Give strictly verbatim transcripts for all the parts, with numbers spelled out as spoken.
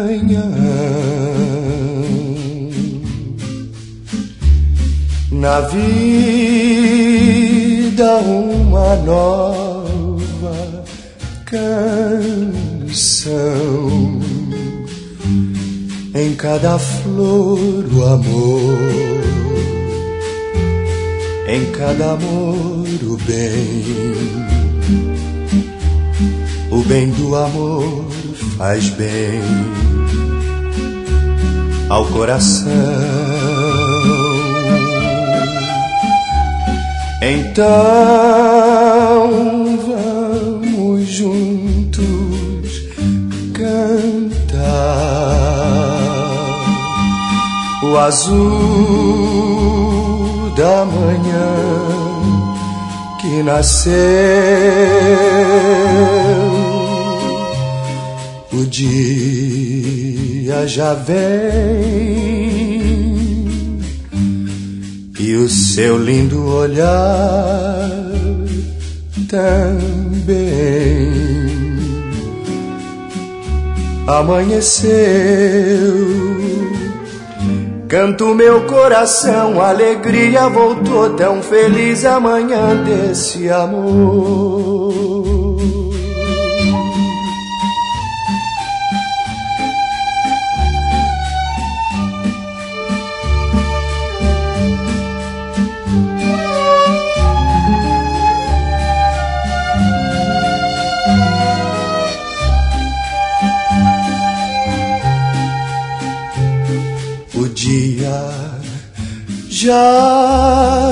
manhã. Na vida uma nova canção, em cada flor o amor, em cada amor o bem. O bem do amor faz bem ao coração. Então vamos juntos cantar o azul da manhã que nasceu. O dia já vem e o seu lindo olhar também. Amanheceu, canto meu coração, alegria voltou, tão feliz amanhã desse amor. O dia já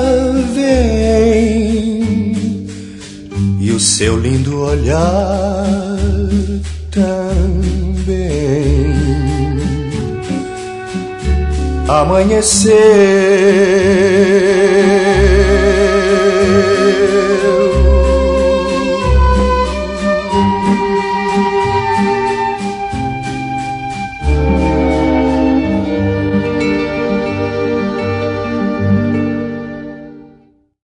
vem e o seu lindo olhar também. Amanheceu,